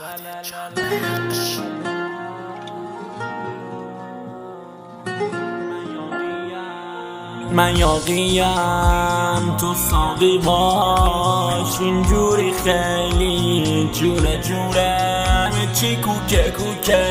من یاقیم تو ساقی باش، اینجوری خیلی جوره جوره، چی کوکه کوکه.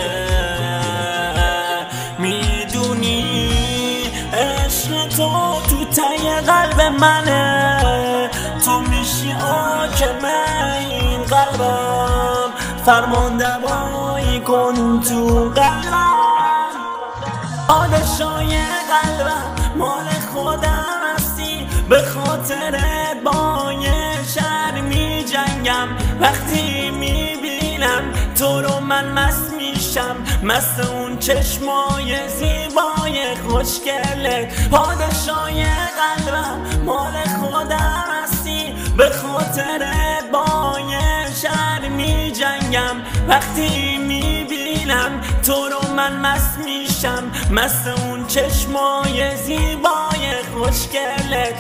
میدونی عشق تو ته قلب منه، تو میشی حاکم این قلبم، فرمانده‌ای کن تو قلبم. پادشای قلبم مال خودم هستی، به خاطر با یه شهر می جنگم. وقتی می بینم تو رو من مست میشم، مست اون چشمای زیبای خوشگلت. پادشای قلبم مال خودم هستی، به خاطر با یه شهر می جنگم. وقتی می بینم تو رو من مست میشم، مست اون چشمای زیبای خوشگلت.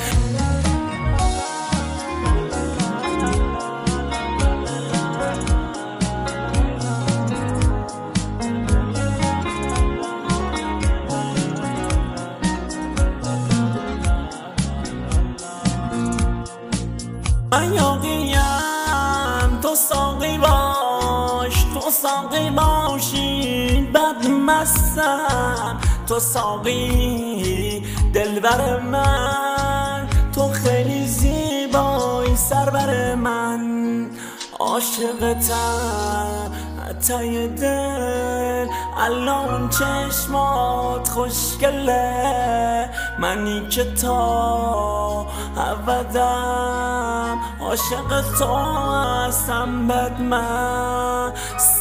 من یاقیم تو ساقی باش، تو ساقی باشی بد مستم. تو ساقی دلبر من، تو خیلی زیبایی سربر من. عاشقتم ته دل، الان چشمات خوشگله. منی که تا ابدم عاشق تو هستم، بد مستم.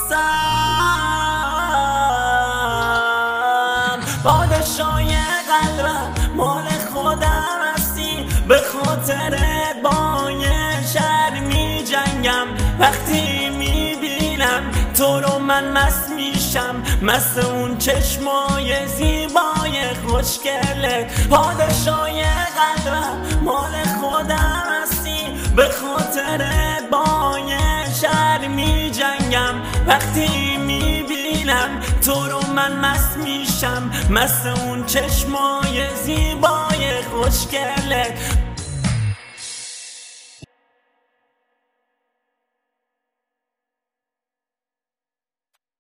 پادشای قلبم مال خودم هستی، به خاطر با یه شهر می جنگم. وقتی می بینم تو رو من مست میشم، مست اون چشمای زیبای خوشگلت. پادشای قلبم مال خودم هستی، به خاطر با یه شهر می جنگم. وقتی می بینم تو رو من مست میشم، مست اون چشمای زیبای خوشگلت.